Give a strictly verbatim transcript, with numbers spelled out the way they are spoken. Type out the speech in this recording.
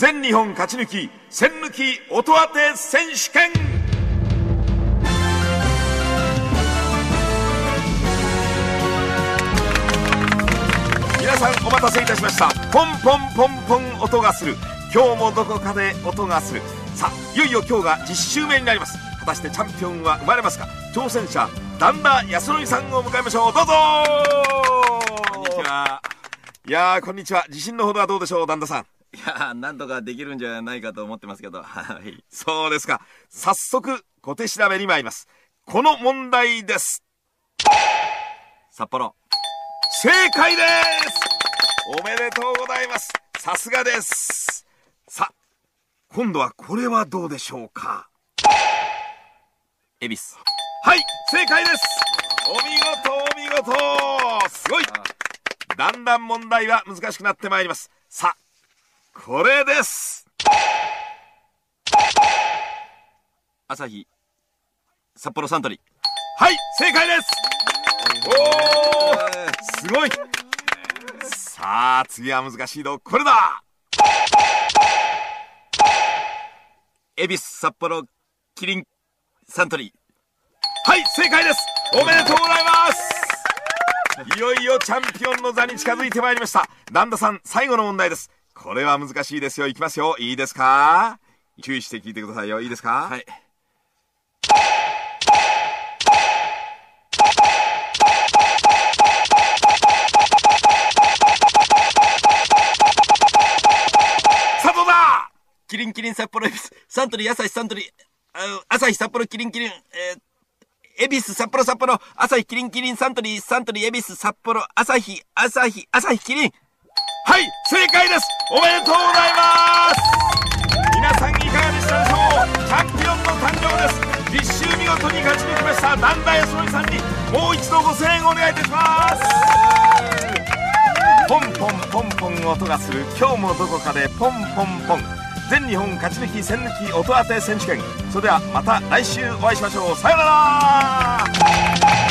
全日本勝ち抜き栓抜き音当て選手権。皆さんお待たせいたしました。ポンポンポンポン音がする、今日もどこかで音がする。さあいよいよ今日がじゅっしゅうめになります。果たしてチャンピオンは生まれますか。挑戦者段田康則さんを迎えましょう。どうぞ。 こんにちは。 いやーこんにちは。自信のほどはどうでしょう段田さん。 いやーなんとかできるんじゃないかと思ってますけどはい。 そうですか。早速小手調べに参ります。この問題です。 札幌。 正解です。おめでとうございます。さすがです。さあ今度はこれはどうでしょうか。 恵比寿。 はい正解です。お見事お見事、すごい。だんだん問題は難しくなってまいります。さあこれです。 朝日。札幌サントリー。 はい正解です。おーすごい。さあ次は難しいのこれだ。 恵比寿、札幌、キリン、サントリー。 はい正解です。おめでとうございます。いよいよチャンピオンの座に近づいてまいりました。段田さん最後の問題です。これは難しいですよ。いきますよ。いいですか。注意して聞いてくださいよ。いいですか。 はい。 佐藤だ。 キリンキリン札幌恵比寿サントリー朝日サントリー朝日札幌キリンキリンえー恵比寿札幌札幌朝日キリンキリンサントリーサントリー恵比寿札幌朝日朝日朝日キリン。 はい正解です。おめでとうございます。皆さんいかがでしたでしょう。チャンピオンの誕生です。実習見事に勝ち抜きました段田康則さんにもう一度ご声援お願いいたします。ポンポンポンポン音がする、今日もどこかでポンポンポン、全日本勝ち抜き栓抜き音当て選手権。それではまた来週お会いしましょう。さようなら。